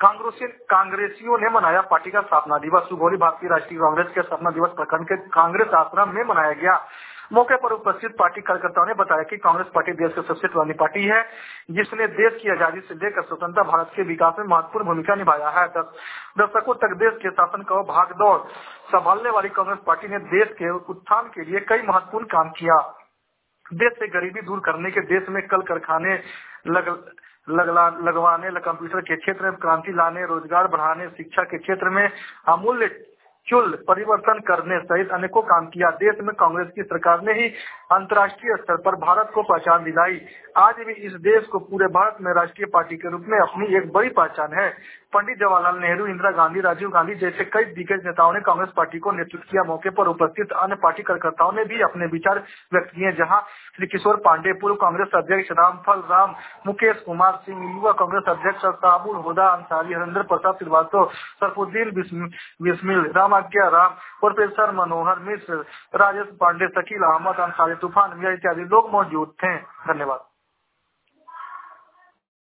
कांग्रेसियों ने मनाया पार्टी का स्थापना दिवस। सुगौली भारतीय राष्ट्रीय कांग्रेस के स्थापना दिवस प्रखंड के कांग्रेस आश्रम में मनाया गया। मौके पर उपस्थित पार्टी कार्यकर्ताओं ने बताया कि कांग्रेस पार्टी देश की सबसे पुरानी पार्टी है, जिसने देश की आजादी से लेकर स्वतंत्रता भारत के विकास में महत्वपूर्ण भूमिका निभाया है। दशकों तक देश के शासन का भागदौड़ संभालने वाली कांग्रेस पार्टी ने देश के उत्थान के लिए कई महत्वपूर्ण काम किया। देश से गरीबी दूर करने के, देश में कल कारखाने लगवाने, कंप्यूटर के क्षेत्र में क्रांति लाने, रोजगार बढ़ाने, शिक्षा के क्षेत्र में अमूल्य परिवर्तन करने सहित अनेकों काम किया। देश में कांग्रेस की सरकार ने ही अंतर्राष्ट्रीय स्तर पर भारत को पहचान दिलाई। आज भी इस देश को पूरे भारत में राष्ट्रीय पार्टी के रूप में अपनी एक बड़ी पहचान है। पंडित जवाहरलाल नेहरू, इंदिरा गांधी, राजीव गांधी जैसे कई दिग्गज नेताओं ने कांग्रेस पार्टी को नेतृत्व किया। मौके पर उपस्थित अन्य पार्टी कार्यकर्ताओं ने भी अपने विचार व्यक्त किए, जहां श्री किशोर पांडे, पूर्व कांग्रेस अध्यक्ष रामफल राम, मुकेश कुमार सिंह, युवा कांग्रेस अध्यक्ष साबुल हुदा अंसारी, हरेंद्र प्रसाद श्रीवास्तव, सरफुद्दीन बिस्मिल, रामाज्ञा राम, प्रोफेसर मनोहर मिश्र, राजेश पांडे, शकील अहमद अंसारी, तूफान मियां इत्यादि लोग मौजूद थे। धन्यवाद।